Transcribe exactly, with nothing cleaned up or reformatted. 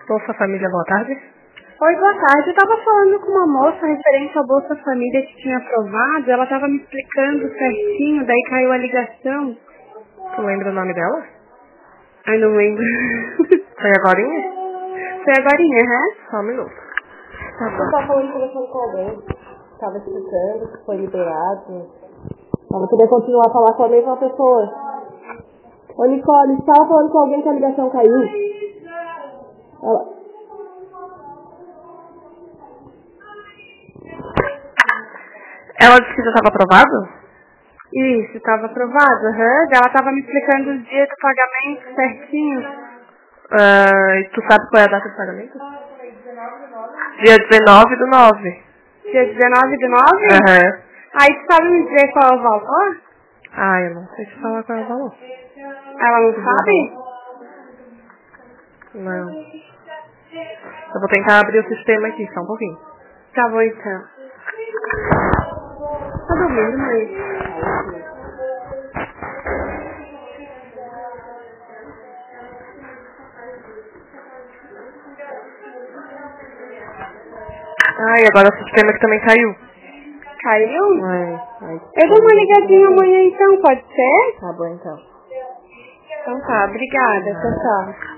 Bolsa Família, boa tarde. Oi, boa tarde. Eu tava falando com uma moça referente ao Bolsa Família que tinha aprovado. Ela tava me explicando certinho, daí caiu a ligação. Tu lembra o nome dela? Ai, não lembro. Foi agorinha? Foi agorinha, né? Só um minuto. Tá bom. Eu tava falando, conversando com alguém. Tava explicando que foi liberado. Tava querendo continuar a falar com a mesma pessoa. Ô, Nicole, você tava falando com alguém que a ligação caiu? Ela... Ela disse que já estava aprovado? Isso, estava aprovado. Uhum. Ela estava me explicando os dias do pagamento certinho. Uh, e tu sabe qual é a data de pagamento? Dia dezenove do nove. Dia dezenove do nove? Aham. Uhum. Aí tu sabe me dizer qual é o valor? Ah, eu não sei te falar qual é o valor. Ela não sabe? Não. Eu vou tentar abrir o sistema aqui, só um pouquinho. Tá bom, então. Tá dormindo, mãe? Ah, e agora o sistema que também caiu. Caiu? É, aí, Eu dou uma ligadinha amanhã então, pode ser? Tá bom, então. Então tá, obrigada. Tchau, tchau.